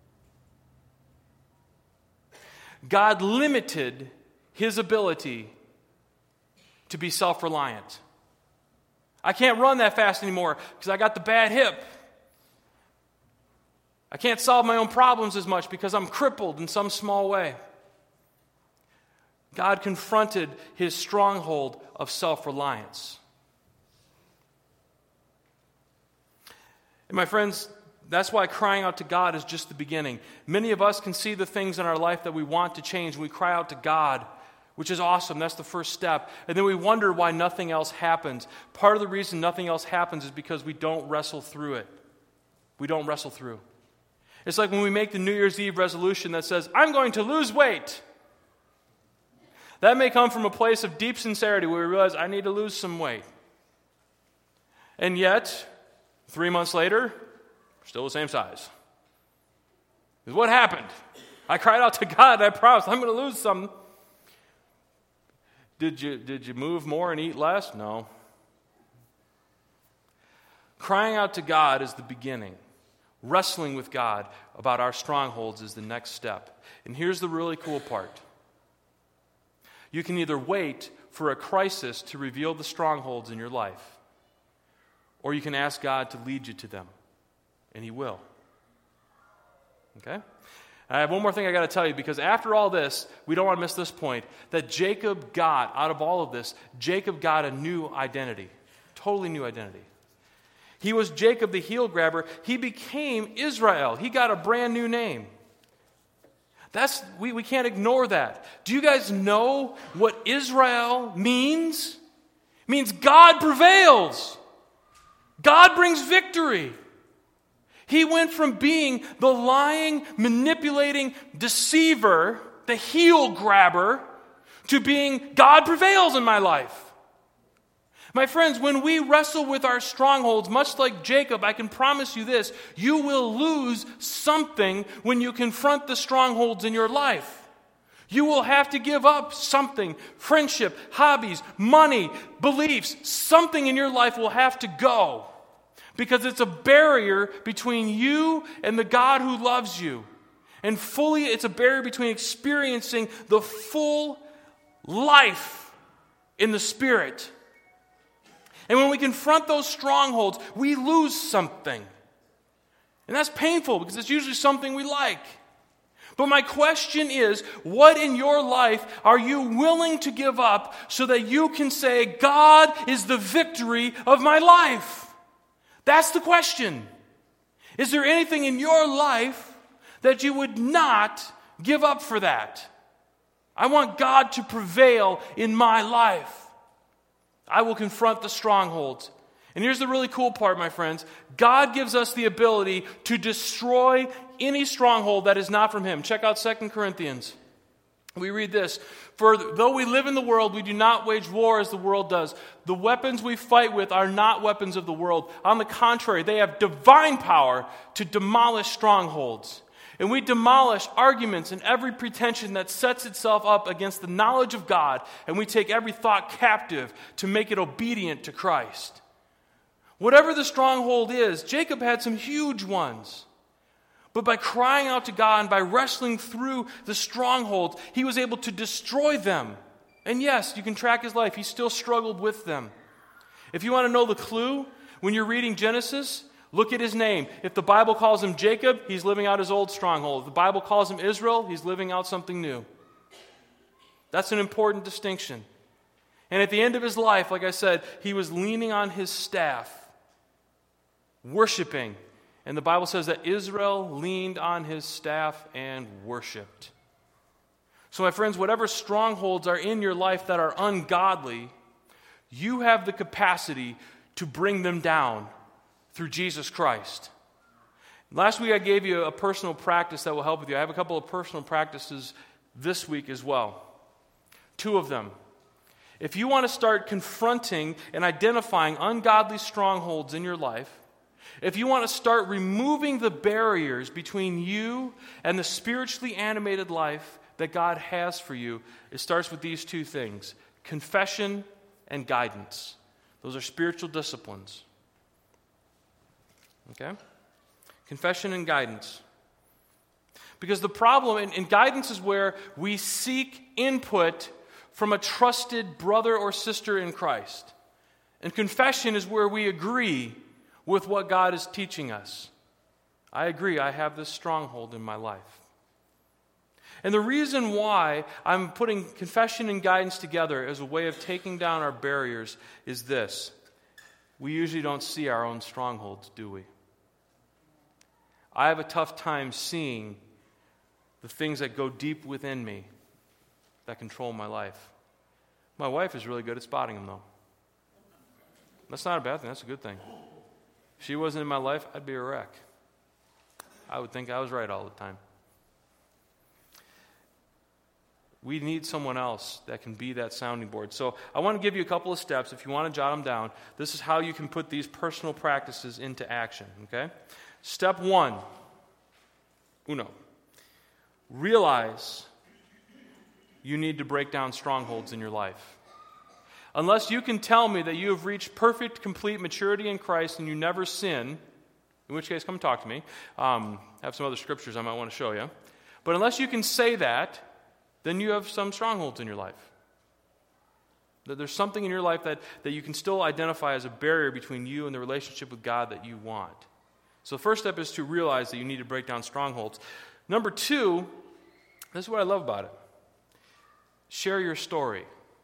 God limited his ability to be self-reliant. I can't run that fast anymore because I got the bad hip. I can't solve my own problems as much because I'm crippled in some small way. God confronted his stronghold of self-reliance. And my friends, that's why crying out to God is just the beginning. Many of us can see the things in our life that we want to change. We cry out to God, which is awesome. That's the first step. And then we wonder why nothing else happens. Part of the reason nothing else happens is because we don't wrestle through it. We don't wrestle through. It's like when we make the New Year's Eve resolution that says, I'm going to lose weight. That may come from a place of deep sincerity where we realize I need to lose some weight. And yet, three months later, we're still the same size. Because what happened? I cried out to God and I promised I'm going to lose some. Did you, did you move more and eat less? No. Crying out to God is the beginning. Wrestling with God about our strongholds is the next step. And here's the really cool part. You can either wait for a crisis to reveal the strongholds in your life, or you can ask God to lead you to them, and He will. Okay? I have one more thing I got to tell you, because after all this, we don't want to miss this point, that Jacob got, out of all of this, Jacob got a new identity. Totally new identity. He was Jacob the heel grabber. He became Israel. He got a brand new name. That's we, we can't ignore that. Do you guys know what Israel means? It means God prevails. God brings victory. He went from being the lying, manipulating deceiver the heel grabber, to being God prevails in my life. My friends, when we wrestle with our strongholds, much like Jacob, I can promise you this, you will lose something when you confront the strongholds in your life. You will have to give up something, friendship, hobbies, money, beliefs. Something in your life will have to go because it's a barrier between you and the God who loves you. And fully, it's a barrier between experiencing the full life in the Spirit. And when we confront those strongholds, we lose something. And that's painful because it's usually something we like. But my question is, what in your life are you willing to give up so that you can say, God is the victory of my life? That's the question. Is there anything in your life that you would not give up for that? I want God to prevail in my life. I will confront the strongholds. And here's the really cool part, my friends. God gives us the ability to destroy any stronghold that is not from Him. Check out Second Corinthians. We read this. For though we live in the world, we do not wage war as the world does. The weapons we fight with are not weapons of the world. On the contrary, they have divine power to demolish strongholds. And we demolish arguments and every pretension that sets itself up against the knowledge of God, and we take every thought captive to make it obedient to Christ. Whatever the stronghold is, Jacob had some huge ones. But by crying out to God and by wrestling through the strongholds, he was able to destroy them. And yes, you can track his life. He still struggled with them. If you want to know the clue, when you're reading Genesis, look at his name. If the Bible calls him Jacob, he's living out his old stronghold. If the Bible calls him Israel, he's living out something new. That's an important distinction. And at the end of his life, like I said, he was leaning on his staff, worshiping. And the Bible says that Israel leaned on his staff and worshiped. So my friends, whatever strongholds are in your life that are ungodly, you have the capacity to bring them down through Jesus Christ. Last week I gave you a personal practice that will help with you. I have a couple of personal practices this week as well. Two of them. If you want to start confronting and identifying ungodly strongholds in your life, if you want to start removing the barriers between you and the spiritually animated life that God has for you, it starts with these two things: confession and guidance. Those are spiritual disciplines. Okay? Confession and guidance. Because the problem, and, and guidance is where we seek input from a trusted brother or sister in Christ. And confession is where we agree with what God is teaching us. I agree, I have this stronghold in my life. And the reason why I'm putting confession and guidance together as a way of taking down our barriers is this. We usually don't see our own strongholds, do we? I have a tough time seeing the things that go deep within me that control my life. My wife is really good at spotting them, though. That's not a bad thing, that's a good thing. If she wasn't in my life, I'd be a wreck. I would think I was right all the time. We need someone else that can be that sounding board. So I want to give you a couple of steps. If you want to jot them down, this is how you can put these personal practices into action, okay? Step one, uno, realize you need to break down strongholds in your life. Unless you can tell me that you have reached perfect, complete maturity in Christ and you never sin, in which case, come talk to me. Um, I have some other scriptures I might want to show you. But unless you can say that, then you have some strongholds in your life. That there's something in your life that, that you can still identify as a barrier between you and the relationship with God that you want. So the first step is to realize that you need to break down strongholds. Number two, this is what I love about it. Share your story.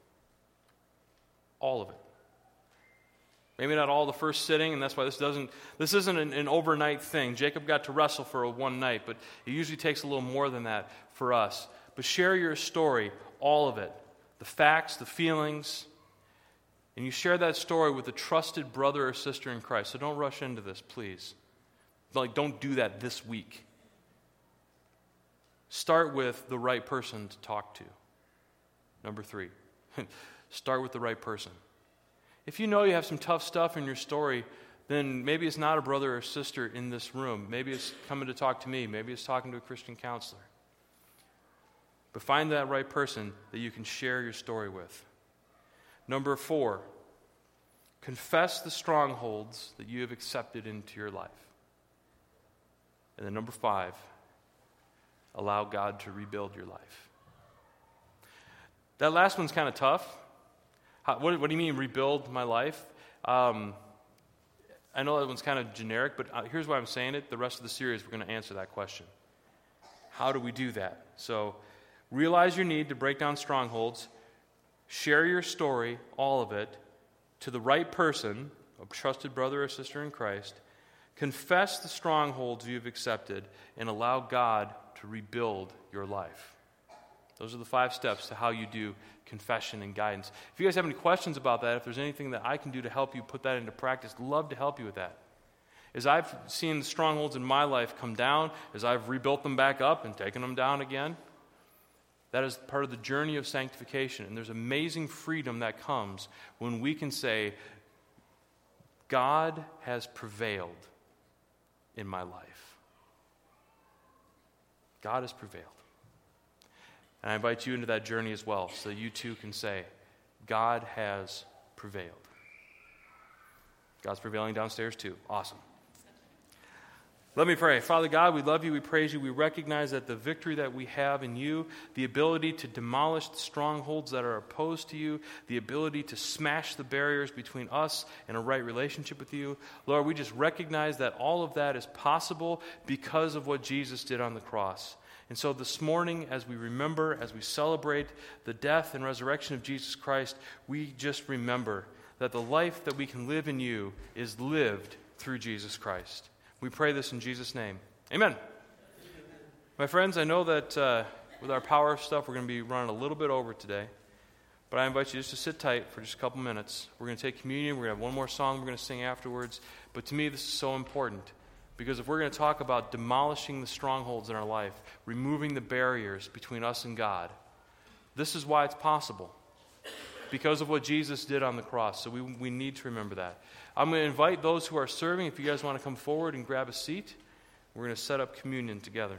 All of it. Maybe not all the first sitting, and that's why this doesn't. This isn't an, an overnight thing. Jacob got to wrestle for a one night, but it usually takes a little more than that for us. But share your story, all of it. The facts, the feelings. And you share that story with a trusted brother or sister in Christ. So don't rush into this, please. Like, don't do that this week. start with the right person to talk to. Number three, start with the right person. If you know you have some tough stuff in your story, then maybe it's not a brother or sister in this room. Maybe it's coming to talk to me. Maybe it's talking to a Christian counselor. But find that right person that you can share your story with. Number four, confess the strongholds that you have accepted into your life. And then number five, allow God to rebuild your life. That last one's kind of tough. How, what, what do you mean, rebuild my life? Um, I know that one's kind of generic, but here's why I'm saying it. The rest of the series, we're going to answer that question. How do we do that? So, realize your need to break down strongholds. Share your story, all of it, to the right person, a trusted brother or sister in Christ. Confess the strongholds you've accepted and allow God to rebuild your life. Those are the five steps to how you do confession and guidance. If you guys have any questions about that, if there's anything that I can do to help you put that into practice, love to help you with that. As I've seen the strongholds in my life come down, as I've rebuilt them back up and taken them down again, that is part of the journey of sanctification. And there's amazing freedom that comes when we can say, God has prevailed in my life. God has prevailed. And I invite you into that journey as well, so that you too can say, God has prevailed. God's prevailing downstairs too. Awesome. Let me pray. Father God, we love you, we praise you, we recognize that the victory that we have in you, the ability to demolish the strongholds that are opposed to you, the ability to smash the barriers between us and a right relationship with you. Lord, we just recognize that all of that is possible because of what Jesus did on the cross. And so this morning, as we remember, as we celebrate the death and resurrection of Jesus Christ, we just remember that the life that we can live in you is lived through Jesus Christ. We pray this in Jesus' name. Amen. Amen. My friends, I know that uh, with our power stuff, we're going to be running a little bit over today. But I invite you just to sit tight for just a couple minutes. We're going to take communion. We're going to have one more song we're going to sing afterwards. But to me, this is so important. Because if we're going to talk about demolishing the strongholds in our life, removing the barriers between us and God, this is why it's possible. Because of what Jesus did on the cross. So we, we need to remember that. I'm going to invite those who are serving, if you guys want to come forward and grab a seat, we're going to set up communion together.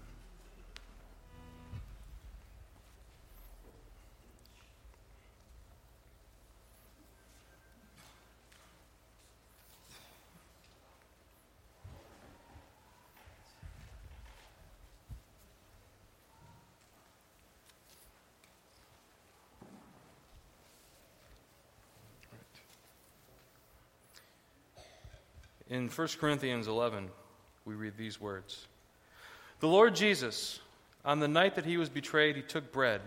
In First Corinthians eleven, we read these words. The Lord Jesus, on the night that he was betrayed, he took bread.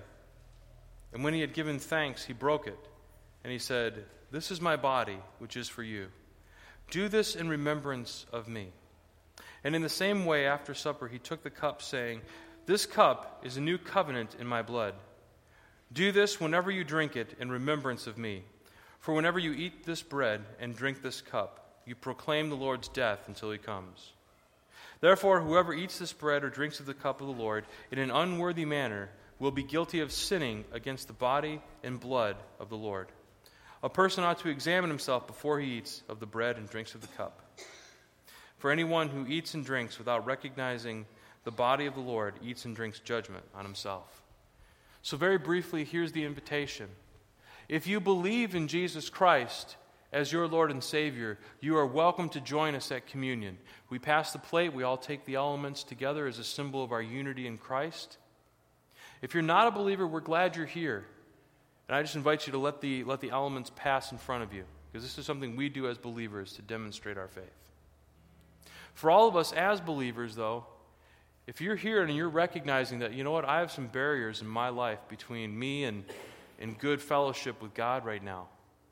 And when he had given thanks, he broke it. And he said, "This is my body, which is for you. Do this in remembrance of me." And in the same way, after supper, he took the cup, saying, "This cup is a new covenant in my blood. Do this whenever you drink it in remembrance of me. For whenever you eat this bread and drink this cup, you proclaim the Lord's death until he comes. Therefore, whoever eats this bread or drinks of the cup of the Lord in an unworthy manner will be guilty of sinning against the body and blood of the Lord. A person ought to examine himself before he eats of the bread and drinks of the cup. For anyone who eats and drinks without recognizing the body of the Lord eats and drinks judgment on himself." So very briefly, here's the invitation. If you believe in Jesus Christ as your Lord and Savior, you are welcome to join us at communion. We pass the plate, we all take the elements together as a symbol of our unity in Christ. If you're not a believer, we're glad you're here. And I just invite you to let the, let the elements pass in front of you, because this is something we do as believers to demonstrate our faith. For all of us as believers, though, if you're here and you're recognizing that, you know what, I have some barriers in my life between me and, and good fellowship with God right now,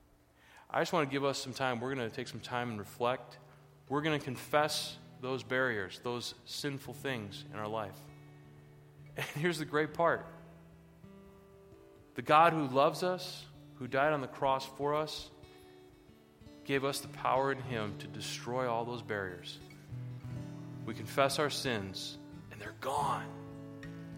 I just want to give us some time. We're going to take some time and reflect. We're going to confess those barriers, those sinful things in our life. And here's the great part. The God who loves us, who died on the cross for us, gave us the power in him to destroy all those barriers. We confess our sins, and they're gone.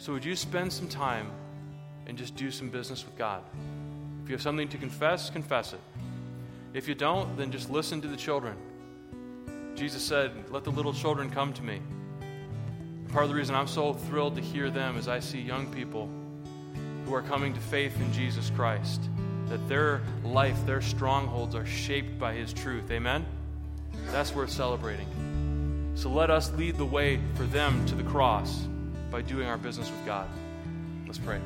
So would you spend some time and just do some business with God? If you have something to confess, confess it. If you don't, then just listen to the children. Jesus said, let the little children come to me. Part of the reason I'm so thrilled to hear them is I see young people who are coming to faith in Jesus Christ, that their life, their strongholds are shaped by His truth. Amen? That's worth celebrating. So let us lead the way for them to the cross by doing our business with God. Let's pray.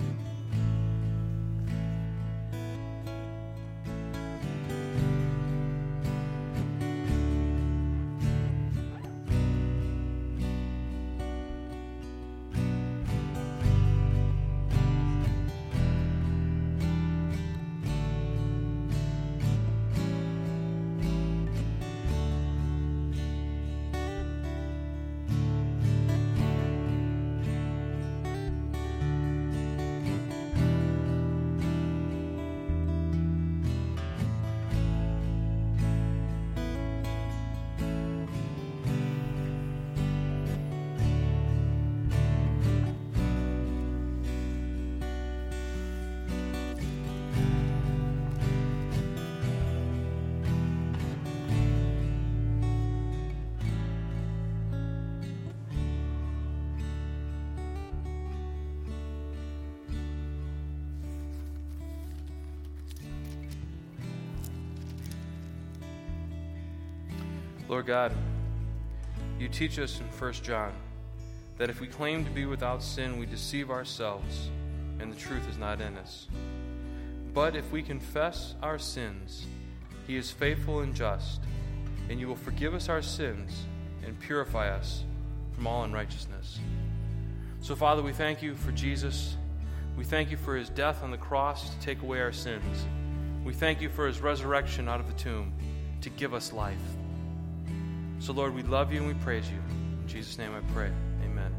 Lord God, you teach us in First John that if we claim to be without sin, we deceive ourselves, and the truth is not in us. But if we confess our sins, He is faithful and just, and you will forgive us our sins and purify us from all unrighteousness. So, Father, we thank you for Jesus. We thank you for His death on the cross to take away our sins. We thank you for His resurrection out of the tomb to give us life. So, Lord, we love you and we praise you. In Jesus' name I pray. Amen.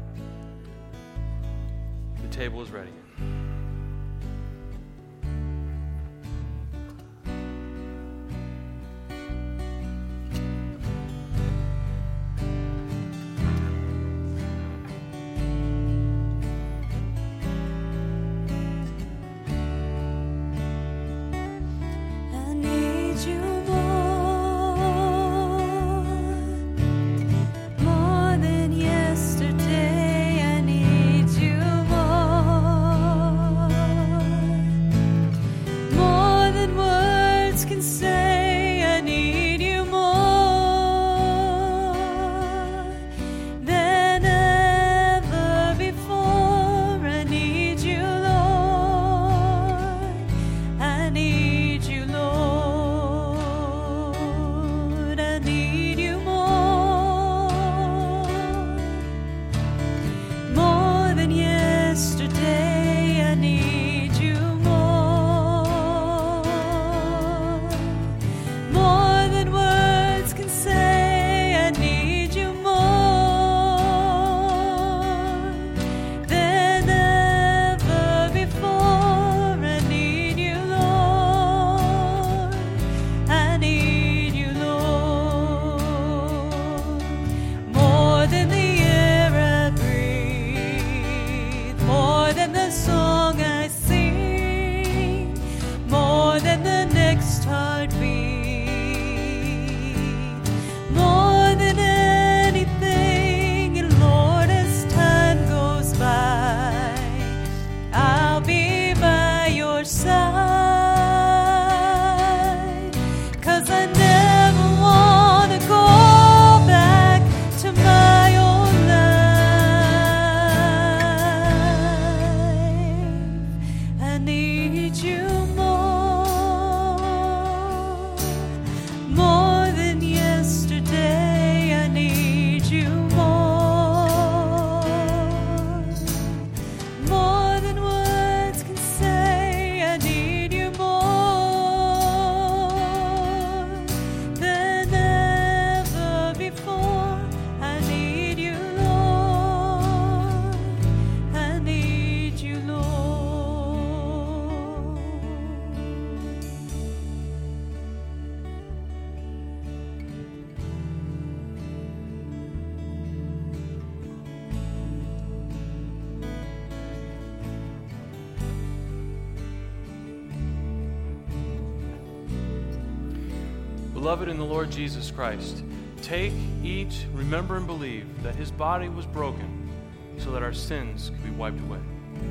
The table is ready. More than yesterday, I need you more. Beloved in the Lord Jesus Christ, take, eat, remember, and believe that his body was broken so that our sins could be wiped away.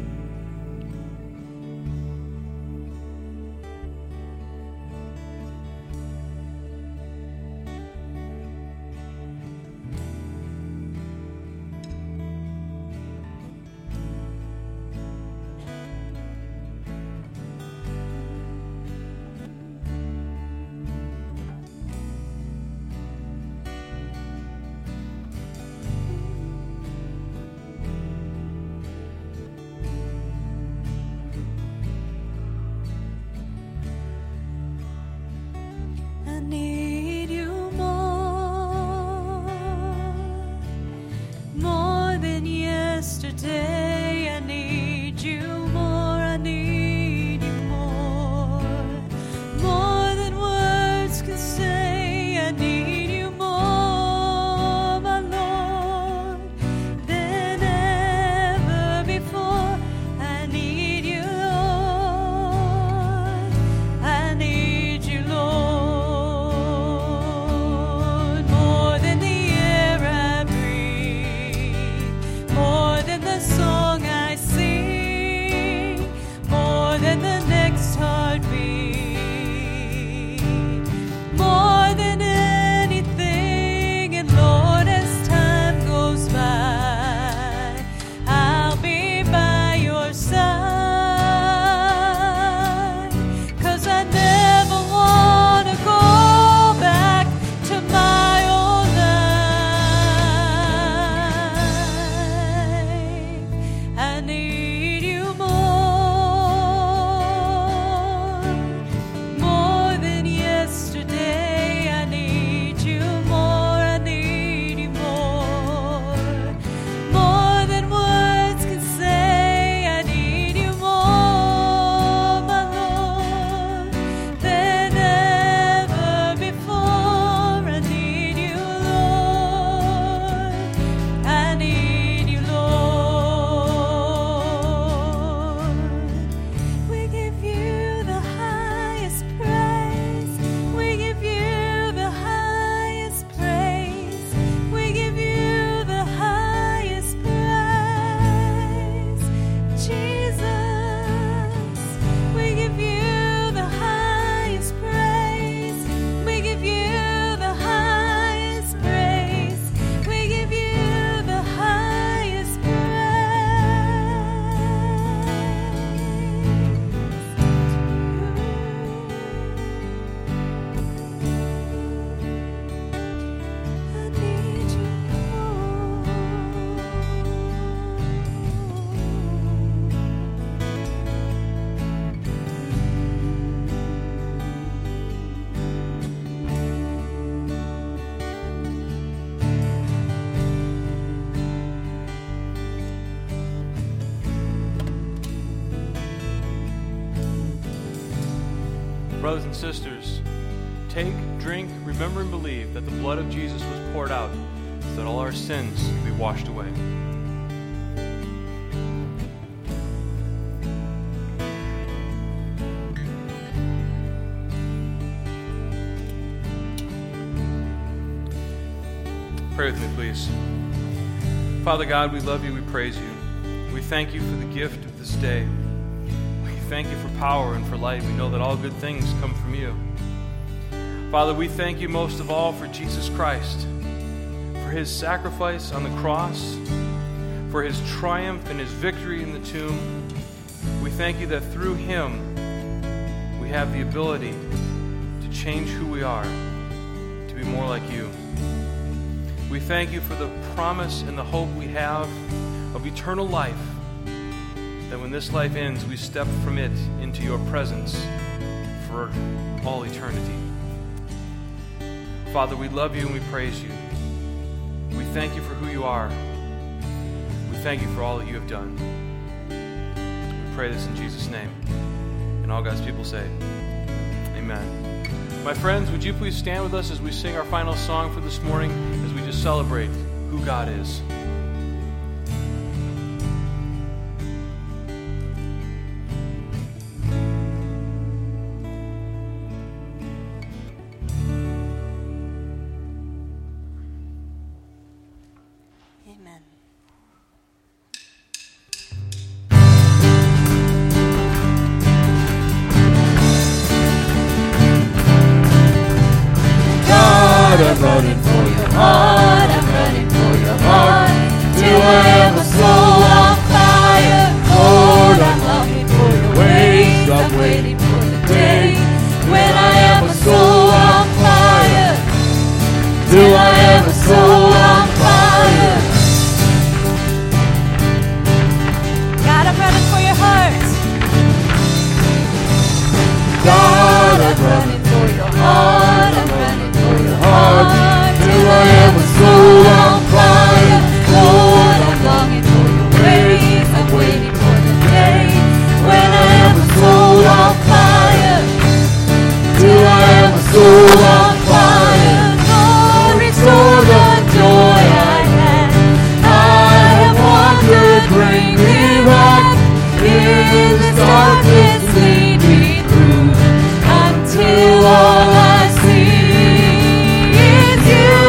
Brothers and sisters, take, drink, remember, and believe that the blood of Jesus was poured out so that all our sins can be washed away. Pray with me, please. Father God, we love you, we praise you. We thank you for the gift of this day. We thank you for power and for light. We know that all good things come from you. Father, we thank you most of all for Jesus Christ, for his sacrifice on the cross, for his triumph and his victory in the tomb. We thank you that through him we have the ability to change who we are, to be more like you. We thank you for the promise and the hope we have of eternal life, that when this life ends, we step from it into your presence for all eternity. Father, we love you and we praise you. We thank you for who you are. We thank you for all that you have done. We pray this in Jesus' name. And all God's people say, amen. My friends, would you please stand with us as we sing our final song for this morning, as we just celebrate who God is. Amen. God, I'm running for your heart, I'm running for your heart, till I have a soul on fire. Lord, I'm longing for your ways, I'm waiting for the day when I have a soul on fire, till I have a soul on fire. God, I'm running for your heart. God, I'm running for your heart, I'm running for your heart, till I have a soul on fire. Lord, I'm longing for your ways, I'm waiting for the day when I have a soul on fire, till I have a soul on fire. Lord, restore the joy I had. I have wandered, bring me back. In the darkness, lead me through, until all I see is you.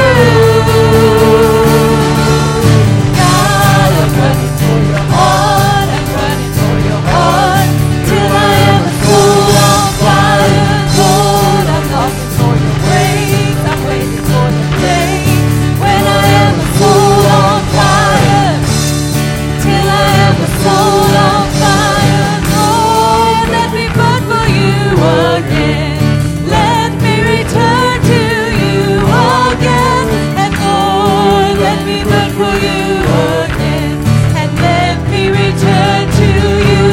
God, I'm running for your heart, I'm running for your heart, till I have a soul on fire. Lord, I'm longing for your ways, I'm waiting for the day when I have a soul on fire, till I have a soul on fire. Lord, let me burn for you again. Let me return to you again. And Lord, let me burn for you again. And let me return to you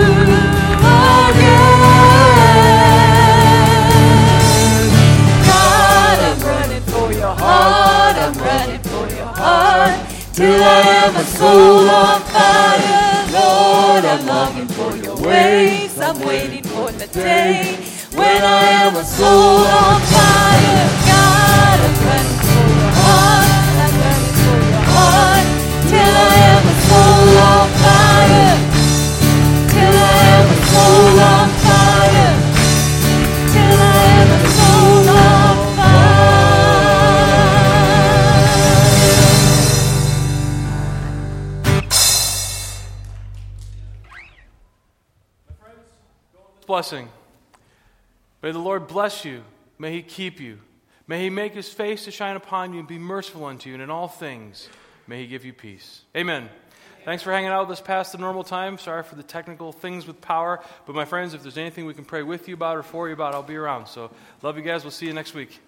again. God, I'm running for your heart, I'm running for your heart, till I have a soul on fire. Lord, I'm longing for your ways, I'm waiting for the day when I have a soul on fire. God, I'm running for your heart, I'm running for your heart, till I have a soul on fire, till I have a soul on fire, till I have a soul on fire. Blessing. May the Lord bless you. May he keep you. May he make his face to shine upon you and be merciful unto you. And in all things, may he give you peace. Amen. Thanks for hanging out with us past the normal time. Sorry for the technical things with power. But my friends, if there's anything we can pray with you about or for you about, I'll be around. So love you guys. We'll see you next week.